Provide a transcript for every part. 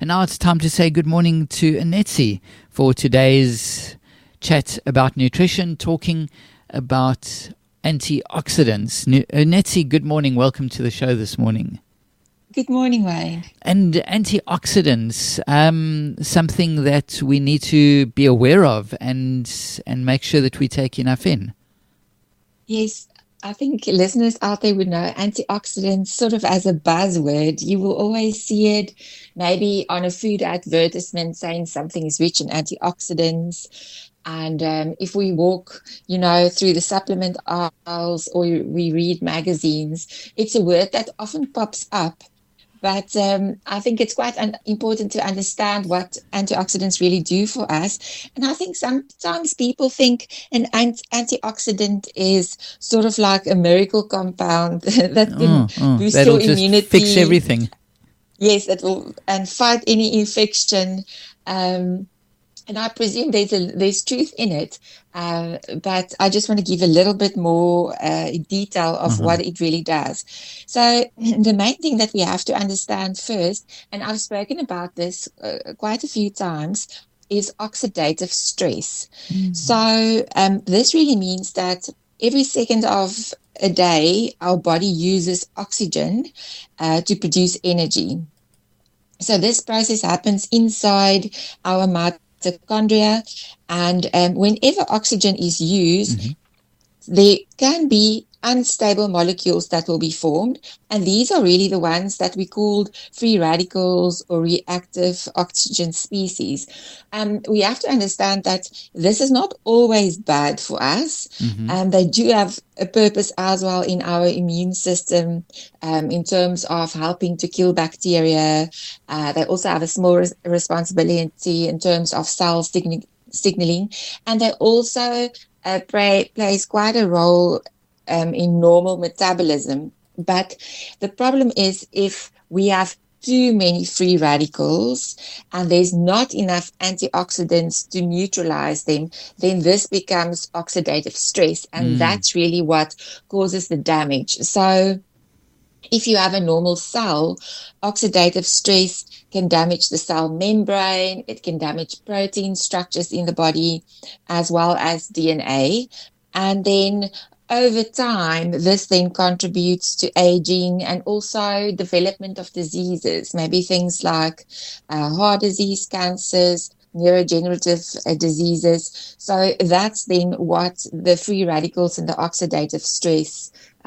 And now it's time to say good morning to Anetsi for today's chat about nutrition, talking about antioxidants. Anetsi, good morning. Welcome to the show this morning. Good morning, Wayne. And antioxidants, something that we need to be aware of and make sure that we take enough in. Yes, I think listeners out there would know antioxidants sort of as a buzzword. You will always see it maybe on a food advertisement saying something is rich in antioxidants. And if we walk, through the supplement aisles or we read magazines, it's a word that often pops up. But I think it's quite important to understand what antioxidants really do for us. And I think sometimes people think an antioxidant is sort of like a miracle compound that can boost your immunity. Just fix everything. Yes, that will and fight any infection. And I presume there's truth in it, but I just want to give a little bit more detail of what it really does. So the main thing that we have to understand first, and I've spoken about this quite a few times, is oxidative stress. So this really means that every second of a day, our body uses oxygen to produce energy. So this process happens inside our mitochondria, and whenever oxygen is used, there can be unstable molecules that will be formed, and these are really the ones that we called free radicals or reactive oxygen species. We have to understand that this is not always bad for us, and they do have a purpose as well in our immune system in terms of helping to kill bacteria. They also have a small responsibility in terms of cell signaling, and they also plays quite a role in normal metabolism. But the problem is if we have too many free radicals and there's not enough antioxidants to neutralize them, then this becomes oxidative stress, and that's really what causes the damage. So if you have a normal cell, oxidative stress can damage the cell membrane, it can damage protein structures in the body as well as DNA. And then over time, this then contributes to aging and also development of diseases, maybe things like heart disease, cancers, neurodegenerative diseases. So that's then what the free radicals and the oxidative stress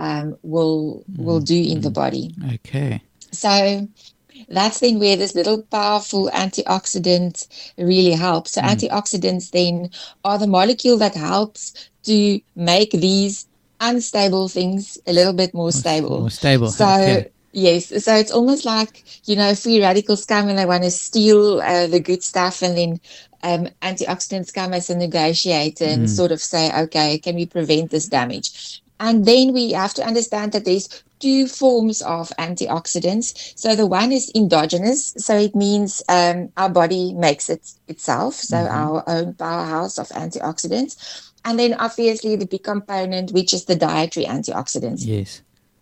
will do in the body. Okay. So that's then where this little powerful antioxidant really helps. So antioxidants then are the molecule that helps to make these unstable things a little bit more stable. More stable. So okay. Yes, so it's almost like, free radicals come and they want to steal the good stuff, and then antioxidants come as a negotiator and sort of say, okay, can we prevent this damage? And then we have to understand that there's two forms of antioxidants. So the one is endogenous, so it means our body makes it itself, so our own powerhouse of antioxidants. And then obviously the big component, which is the dietary antioxidants. Yes.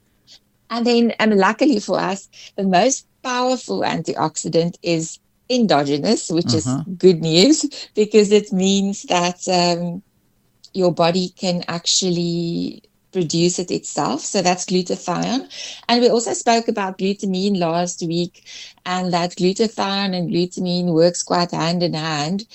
And then luckily for us, the most powerful antioxidant is endogenous, which is good news, because it means that your body can actually produce it itself. So that's glutathione. And we also spoke about glutamine last week, and that glutathione and glutamine works quite hand in hand.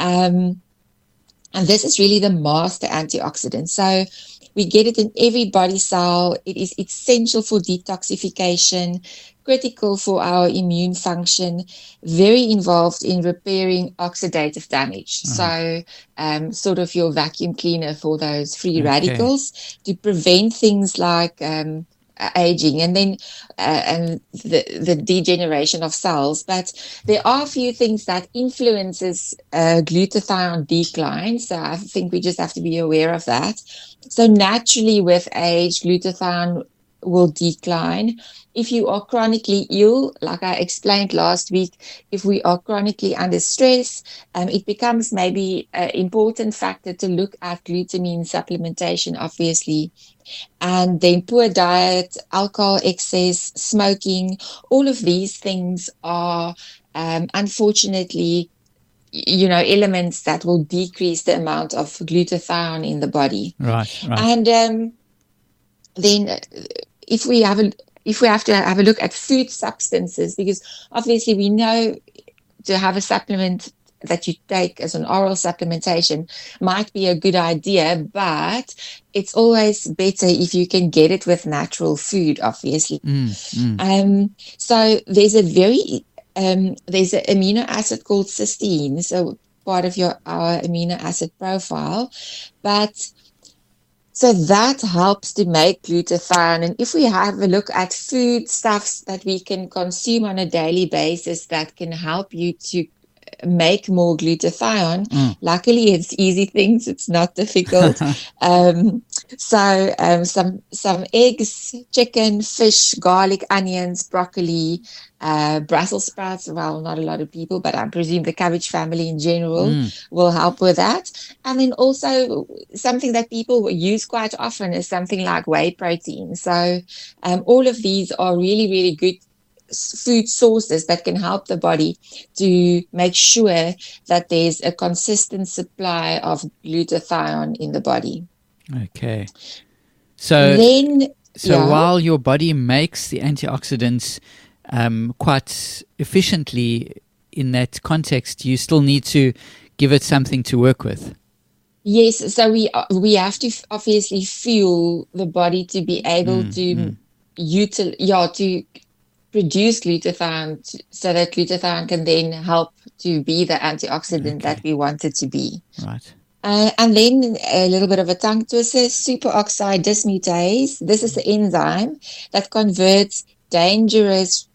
And this is really the master antioxidant. So we get it in every body cell. It is essential for detoxification, critical for our immune function, very involved in repairing oxidative damage. So sort of your vacuum cleaner for those free radicals to prevent things like aging and then and the degeneration of cells. But there are a few things that influences glutathione decline, so I think we just have to be aware of that. So naturally with age, glutathione will decline. If you are chronically ill, like I explained last week, if we are chronically under stress, it becomes maybe an important factor to look at glutamine supplementation, obviously. And then poor diet, alcohol excess, smoking, all of these things are unfortunately, elements that will decrease the amount of glutathione in the body. Right. And then if we have to have a look at food substances, because obviously we know to have a supplement that you take as an oral supplementation might be a good idea, but it's always better if you can get it with natural food, obviously. So there's an amino acid called cysteine, so part of our amino acid profile, but so that helps to make glutathione. And if we have a look at foodstuffs that we can consume on a daily basis that can help you to make more glutathione, luckily it's easy things, it's not difficult. Some eggs, chicken, fish, garlic, onions, broccoli, Brussels sprouts. Well, not a lot of people, but I presume the cabbage family in general will help with that. And then also something that people use quite often is something like whey protein. So all of these are really, really good food sources that can help the body to make sure that there's a consistent supply of glutathione in the body. Okay. So while your body makes the antioxidants quite efficiently in that context, you still need to give it something to work with. Yes, so we have to obviously fuel the body to be able to produce glutathione so that glutathione can then help to be the antioxidant that we want it to be. Right. And then a little bit of a tongue twister, superoxide dismutase. This is the enzyme that converts dangerous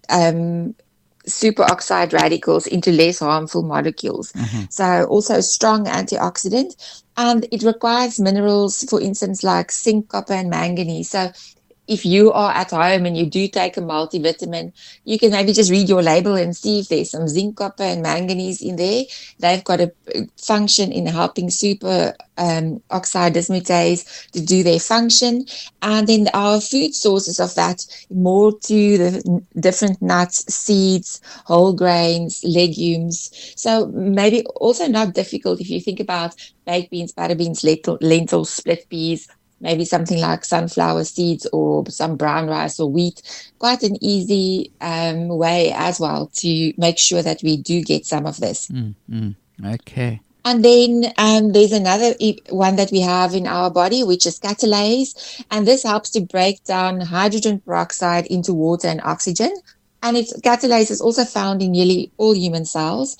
superoxide radicals into less harmful molecules. So also a strong antioxidant. And it requires minerals, for instance, like zinc, copper, and manganese. So if you are at home and you do take a multivitamin, you can maybe just read your label and see if there's some zinc, copper, and manganese in there. They've got a function in helping super oxide dismutase to do their function. And then our food sources of that, more to the different nuts, seeds, whole grains, legumes. So maybe also not difficult if you think about baked beans, butter beans, lentils, split peas, maybe something like sunflower seeds or some brown rice or wheat. Quite an easy way as well to make sure that we do get some of this. Okay. And then there's another one that we have in our body, which is catalase. And this helps to break down hydrogen peroxide into water and oxygen. And catalase is also found in nearly all human cells.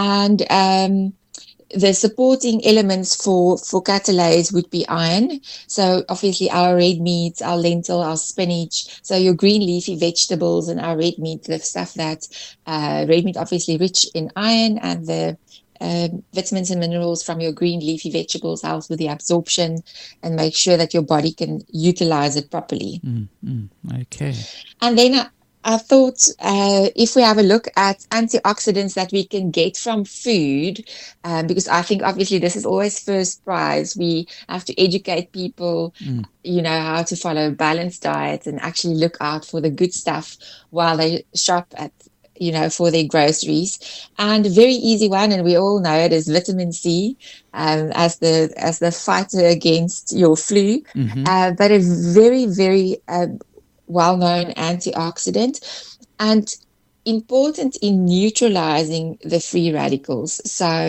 And the supporting elements for catalase would be iron. So obviously our red meat, our lentil, our spinach. So your green leafy vegetables and our red meat, the stuff that red meat obviously rich in iron, and the vitamins and minerals from your green leafy vegetables helps with the absorption and make sure that your body can utilize it properly. Okay. And then I thought if we have a look at antioxidants that we can get from food, because I think obviously this is always first prize. We have to educate people, how to follow a balanced diet and actually look out for the good stuff while they shop at, for their groceries. And a very easy one, and we all know it, is vitamin C, as the fighter against your flu. But a very, very well-known antioxidant and important in neutralizing the free radicals.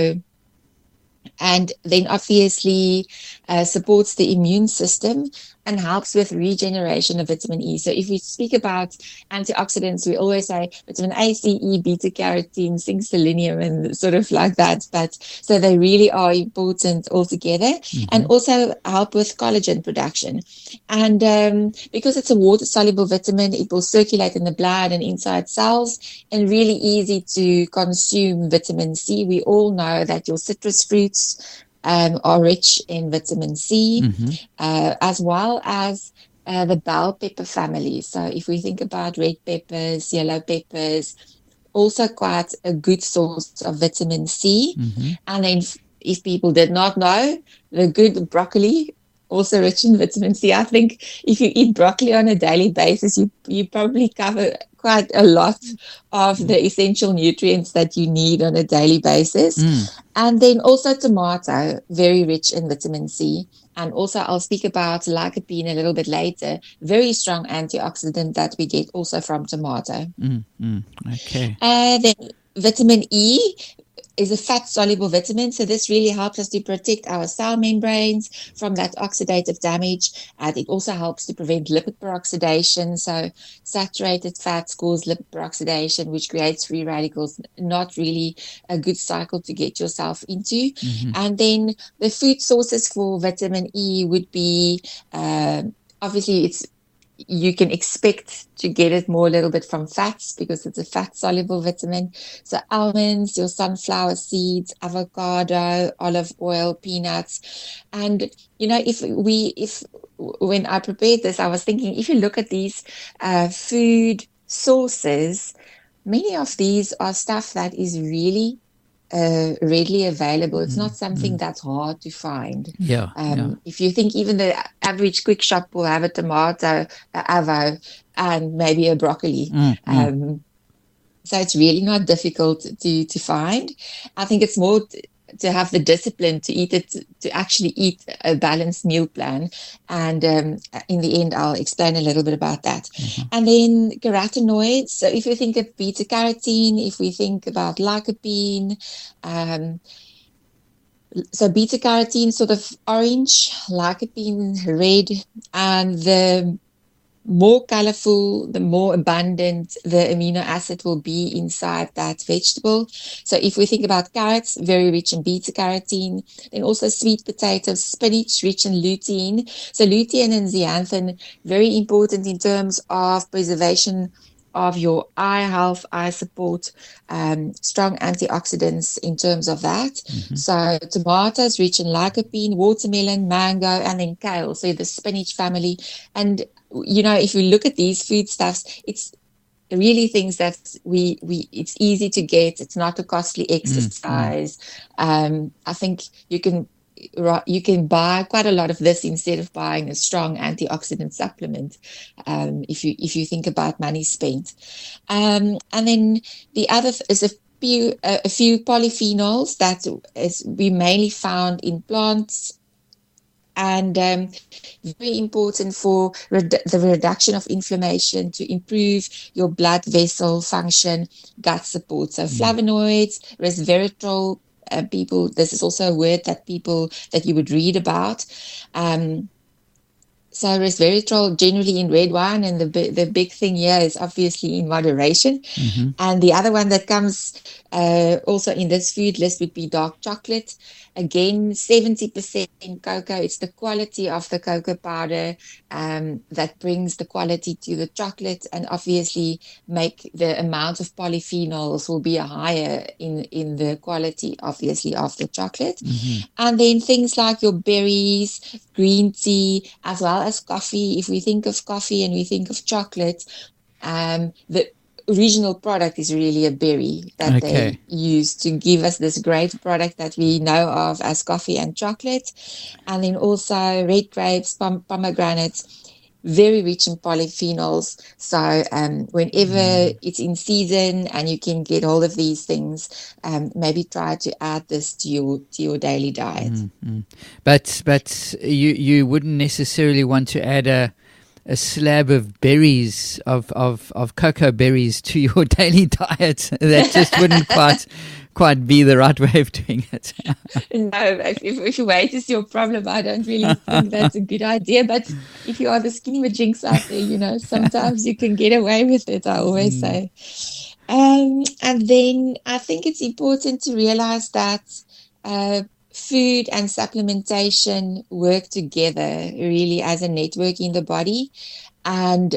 And then obviously supports the immune system and helps with regeneration of vitamin E. So if we speak about antioxidants, we always say vitamin A, C, E, beta carotene, zinc, selenium, and sort of like that. But so they really are important altogether, and also help with collagen production. And because it's a water-soluble vitamin, it will circulate in the blood and inside cells, and really easy to consume vitamin C. We all know that your citrus fruits are rich in vitamin C, as well as the bell pepper family. So if we think about red peppers, yellow peppers, also quite a good source of vitamin C. And then if people did not know, the good broccoli also rich in vitamin C. I think if you eat broccoli on a daily basis, you probably cover quite a lot of the essential nutrients that you need on a daily basis. And then also tomato, very rich in vitamin C. And also I'll speak about lycopene a little bit later. Very strong antioxidant that we get also from tomato. Okay. Then vitamin E is a fat-soluble vitamin, so this really helps us to protect our cell membranes from that oxidative damage. And it also helps to prevent lipid peroxidation. So saturated fats cause lipid peroxidation, which creates free radicals. Not really a good cycle to get yourself into. And then the food sources for vitamin E would be, obviously, you can expect to get it more a little bit from fats because it's a fat-soluble vitamin. So almonds, your sunflower seeds, avocado, olive oil, peanuts. And, when I prepared this, I was thinking, if you look at these food sources, many of these are stuff that is really readily available. It's not something that's hard to find. If you think even the average quick shop will have a tomato, an avo, and maybe a broccoli. So it's really not difficult to find. I think it's more to have the discipline to eat it, to actually eat a balanced meal plan. And in the end, I'll explain a little bit about that. And then carotenoids. So if you think of beta carotene, if we think about lycopene, so beta carotene sort of orange, lycopene red, and the more colorful, the more abundant the amino acid will be inside that vegetable. So if we think about carrots, very rich in beta carotene, then also sweet potatoes, spinach, rich in lutein. So lutein and zeaxanthin, very important in terms of preservation of your eye health, eye support, strong antioxidants in terms of that. So tomatoes, rich in lycopene, watermelon, mango, and then kale, so the spinach family. And if you look at these foodstuffs, it's really things that it's easy to get. It's not a costly exercise. I think you can buy quite a lot of this instead of buying a strong antioxidant supplement. If you think about money spent, and then the other is a few polyphenols that we mainly found in plants. And very important for the reduction of inflammation, to improve your blood vessel function, gut support. So flavonoids, resveratrol, this is also a word that you would read about. So resveratrol generally in red wine, and the big thing here is obviously in moderation. And the other one that comes also in this food list would be dark chocolate. Again, 70% cocoa. It's the quality of the cocoa powder that brings the quality to the chocolate, and obviously make the amount of polyphenols will be higher in the quality, obviously, of the chocolate. And then things like your berries, green tea, as well as coffee. If we think of coffee and we think of chocolate, the original product is really a berry that they use to give us this great product that we know of as coffee and chocolate. And then also red grapes, pomegranates, very rich in polyphenols. So whenever it's in season and you can get hold of these things, maybe try to add this to your daily diet. But you wouldn't necessarily want to add a slab of berries, of cocoa berries to your daily diet. That just wouldn't quite be the right way of doing it. No, if weight is your problem, I don't really think that's a good idea. But if you are the skinny jinx out there, sometimes you can get away with it, I always say. And then I think it's important to realize that food and supplementation work together really as a network in the body. And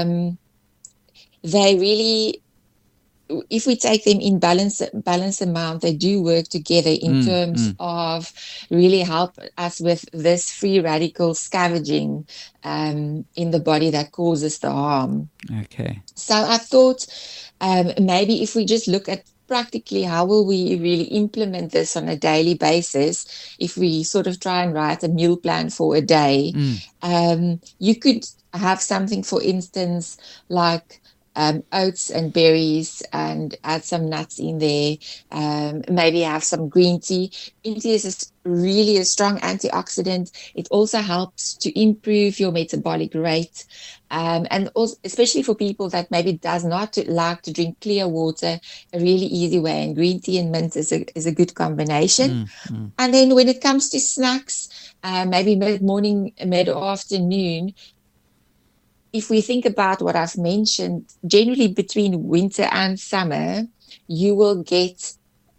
they really, if we take them in balanced amount, they do work together in terms of really help us with this free radical scavenging in the body that causes the harm. Okay. So I thought maybe if we just look at practically, how will we really implement this on a daily basis if we sort of try and write a meal plan for a day? You could have something, for instance, like oats and berries, and add some nuts in there. Maybe have some green tea. Green tea is really a strong antioxidant. It also helps to improve your metabolic rate. And also, especially for people that maybe does not like to drink clear water, a really easy way. And green tea and mint is a good combination. And then when it comes to snacks, maybe mid-morning, mid-afternoon, if we think about what I've mentioned, generally between winter and summer, you will get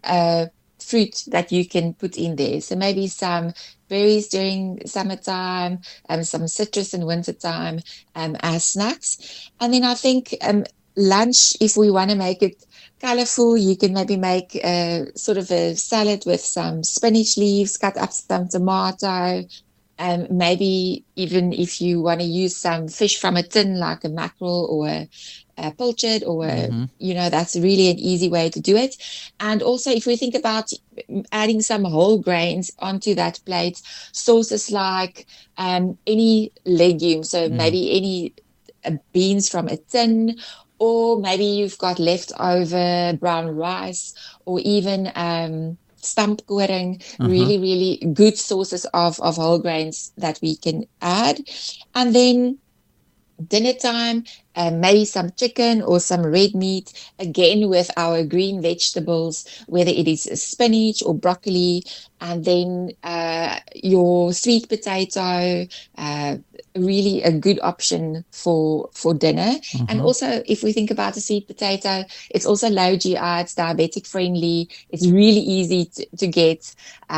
fruit that you can put in there. So maybe some berries during summertime, some citrus in wintertime as snacks. And then I think lunch, if we want to make it colorful, you can maybe make sort of a salad with some spinach leaves, cut up some tomato. Maybe even if you want to use some fish from a tin, like a mackerel or a pilchard, or that's really an easy way to do it. And also, if we think about adding some whole grains onto that plate, sources like any legume, so maybe any beans from a tin, or maybe you've got leftover brown rice, or even stampkoring, really, really good sources of whole grains that we can add. And then dinner time, maybe some chicken or some red meat, again with our green vegetables, whether it is spinach or broccoli, and then your sweet potato, really a good option for dinner. And also, if we think about the sweet potato, it's also low GI, it's diabetic friendly, it's really easy to get,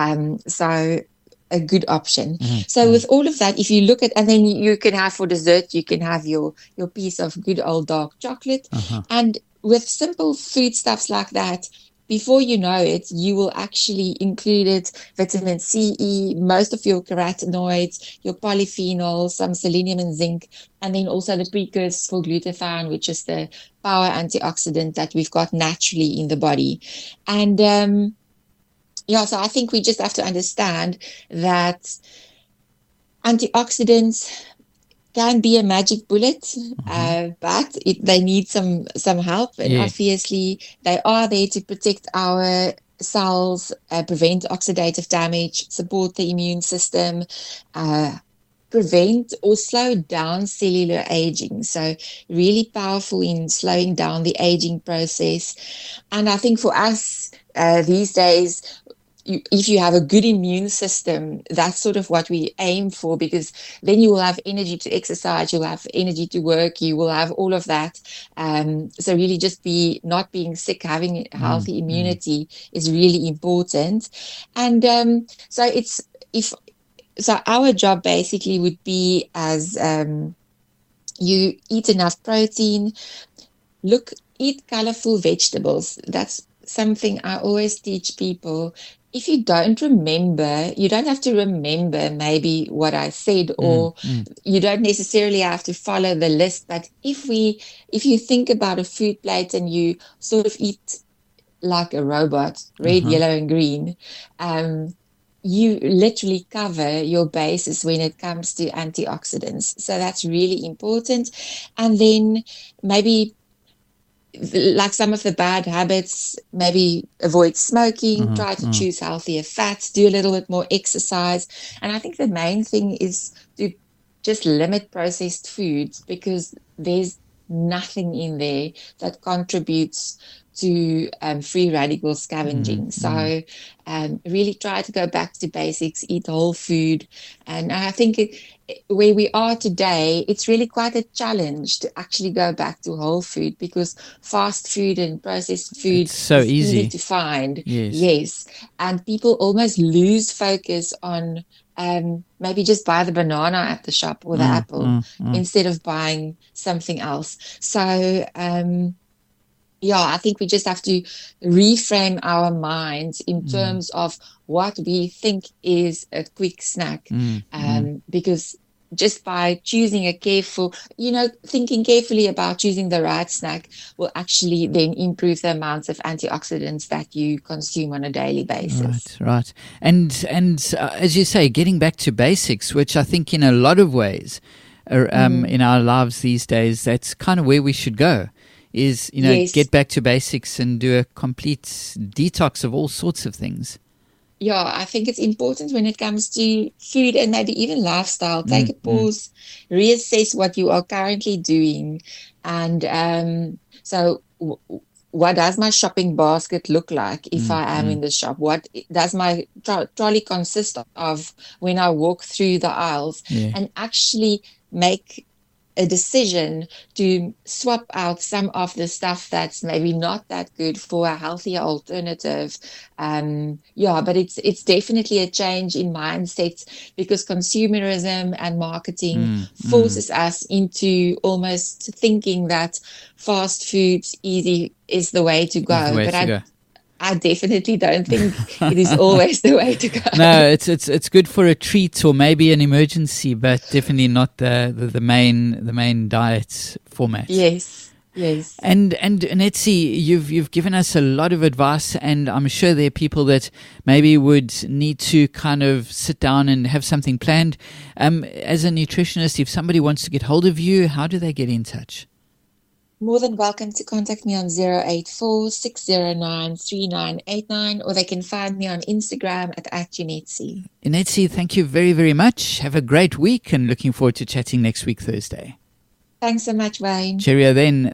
so a good option. So with all of that, if you look at, and then you can have for dessert, you can have your piece of good old dark chocolate. And with simple foodstuffs like that, before you know it, you will actually include vitamin C, E, most of your carotenoids, your polyphenols, some selenium and zinc, and then also the precursors for glutathione, which is the power antioxidant that we've got naturally in the body. And so I think we just have to understand that antioxidants can be a magic bullet, but they need some help. And obviously, they are there to protect our cells, prevent oxidative damage, support the immune system, prevent or slow down cellular aging. So really powerful in slowing down the aging process. And I think for us these days, if you have a good immune system, that's sort of what we aim for, because then you will have energy to exercise, you'll have energy to work, you will have all of that. So really just not being sick, having healthy immunity is really important. And so our job basically would be, as you eat enough protein, eat colorful vegetables. That's something I always teach people. If you don't remember, you don't have to remember maybe what I said, or you don't necessarily have to follow the list. But if you think about a food plate and you sort of eat like a robot, red, yellow, and green, you literally cover your bases when it comes to antioxidants. So that's really important. And then maybe, like some of the bad habits, maybe avoid smoking, try to choose healthier fats, do a little bit more exercise. And I think the main thing is to just limit processed foods, because there's nothing in there that contributes to free radical scavenging. So really try to go back to basics, eat whole food. And I think where we are today, it's really quite a challenge to actually go back to whole food, because fast food and processed food is so easy to find. Yes. And people almost lose focus on maybe just buy the banana at the shop or the apple instead of buying something else. So I think we just have to reframe our minds in terms of what we think is a quick snack, because just by choosing a careful, thinking carefully about choosing the right snack will actually then improve the amounts of antioxidants that you consume on a daily basis. Right. And as you say, getting back to basics, which I think in a lot of ways in our lives these days, that's kind of where we should go, is, Yes. get back to basics and do a complete detox of all sorts of things. Yeah, I think it's important when it comes to food and maybe even lifestyle. Take a pause, reassess what you are currently doing. And so what does my shopping basket look like if I am in the shop? What does my trolley consist of when I walk through the aisles? Yeah. And actually make a decision to swap out some of the stuff that's maybe not that good for a healthier alternative. But it's definitely a change in mindsets, because consumerism and marketing forces us into almost thinking that fast food's easy is the way to go. But I definitely don't think it is always the way to go. No, it's good for a treat or maybe an emergency, but definitely not the main diet format. Yes. And Netsi, you've given us a lot of advice, and I'm sure there are people that maybe would need to kind of sit down and have something planned. As a nutritionist, if somebody wants to get hold of you, how do they get in touch? More than welcome to contact me on 084-609-3989, or they can find me on Instagram at @Unetsi. Unetsi, thank you very, very much. Have a great week, and looking forward to chatting next week, Thursday. Thanks so much, Wayne. Cheerio then.